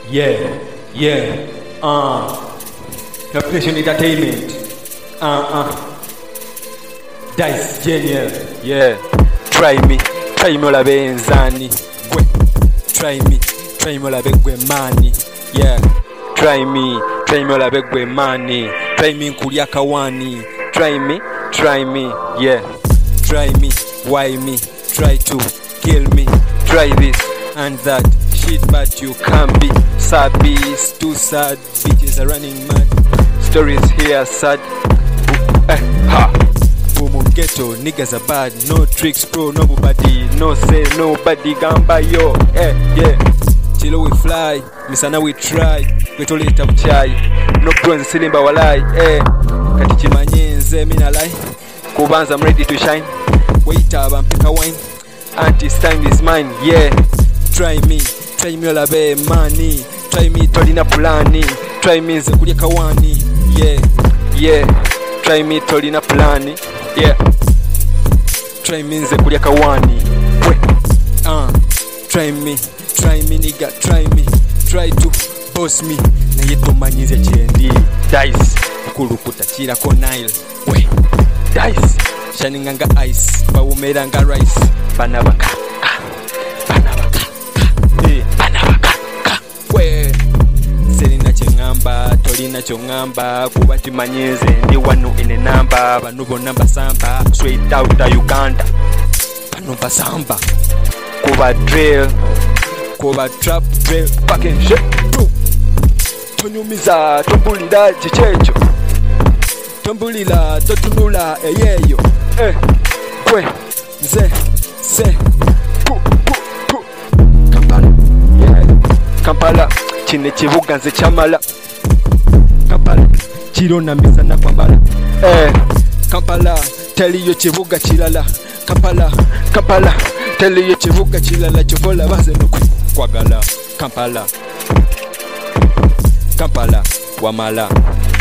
Reputation Entertainment. Dice Genial. Try me olabe nzani. Gwe. Try me olabe gwe mani. Try me olabe gwe mani. Try me nkulya kawani. Try me, Try me, why me? Try to kill me. Try this and that shit, but you can't be. Sabi is too sad. Bitches are running mad. Stories here sad. Boom ghetto, niggas are bad. No tricks, bro, nobody. No say nobody gamba yo. Chilo we fly, misana we try. Kwetoleta buchai. No bro nsilimba walai. Kati chimanyenze mina lai. Kubanza I'm ready to shine. Wait up and pick a wine. Auntie's time is mine. Try me olabe mani. Try me tolina pulani. Try me nze kulya kawani. Try me tolina pulani. Try me nze kulya kawani. Try me nigga, try me. Try to boss me. Na yeto manyize chendi. Dice kulukuta chira ko Nile. Dice shining nga ice. Bawumera nga rice. Banabaka. Selina chengamba, tolina chongamba. Kuba chimanyeze ndi wanu ine namba. Banubo namba samba. Straight out of Uganda. Banuba samba. Kuba drill. Kuba trap drill. Fucking shit. Tonyumiza, tombulira chichecho. Tombulira, totunula eyeyo. Kwe, nze, se. Kampala, chine chibuga nze chamala. Kampala, chirona misana kwambala. Kampala, teliyo chibuga chilala. Kampala, teliyo chibuga chilala. Chovola baze no kwagala. Kampala, wamala.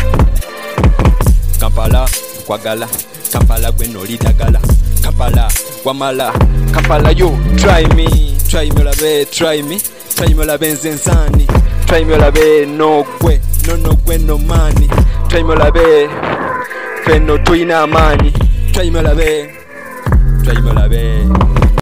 Kampala, kwagala. Kampala gweno litagala. Kampala, wamala. Kampala yo, try me olabe, try me olabe nzenzani. Try me olabe no gwe no mani. Try me olabe feno tuina amani. Try me olabe